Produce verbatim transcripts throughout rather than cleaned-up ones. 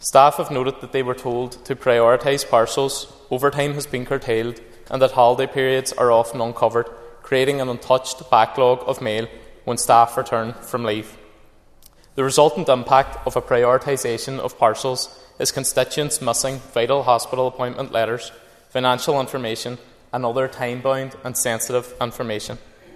Staff have noted that they were told to prioritise parcels, overtime has been curtailed, and that holiday periods are often uncovered, creating an untouched backlog of mail when staff return from leave. The resultant impact of a prioritisation of parcels is constituents missing vital hospital appointment letters, financial information, and other time-bound and sensitive information.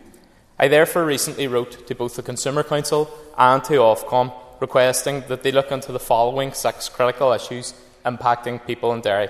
I therefore recently wrote to both the Consumer Council and to Ofcom requesting that they look into the following six critical issues impacting people in Derry.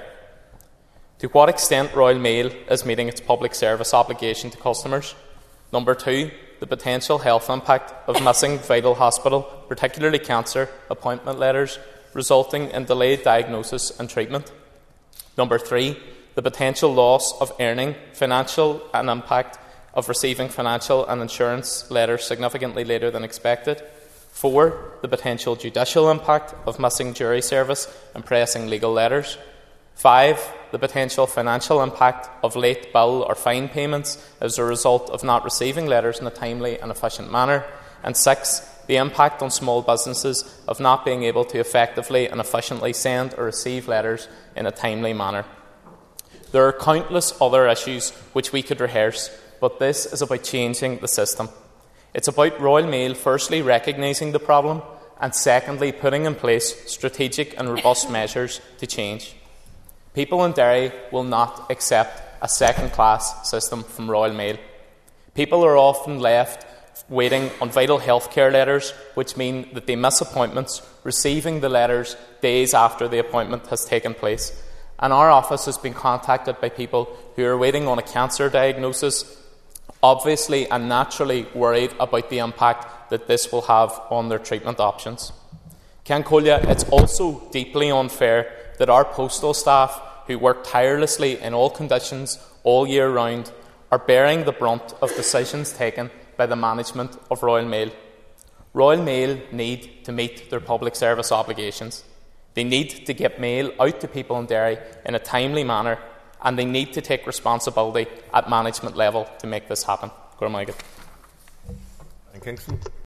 To what extent Royal Mail is meeting its public service obligation to customers. Number two, the potential health impact of missing vital hospital, particularly cancer, appointment letters, resulting in delayed diagnosis and treatment. Number three, the potential loss of earning, financial and impact of receiving financial and insurance letters significantly later than expected. Four, the potential judicial impact of missing jury service and pressing legal letters. Five, the potential financial impact of late bill or fine payments as a result of not receiving letters in a timely and efficient manner. And six, the impact on small businesses of not being able to effectively and efficiently send or receive letters in a timely manner. There are countless other issues which we could rehearse, but this is about changing the system. It's about Royal Mail firstly recognising the problem and secondly putting in place strategic and robust measures to change. People in Derry will not accept a second-class system from Royal Mail. People are often left waiting on vital healthcare letters, which mean that they miss appointments, receiving the letters days after the appointment has taken place. And our office has been contacted by people who are waiting on a cancer diagnosis, obviously and naturally worried about the impact that this will have on their treatment options. Ceann Comhairle, it's also deeply unfair that our postal staff, who work tirelessly in all conditions all year round, are bearing the brunt of decisions taken by the management of Royal Mail. Royal Mail need to meet their public service obligations. They need to get mail out to people in Derry in a timely manner, and they need to take responsibility at management level to make this happen. Go on, Michael. Kingston.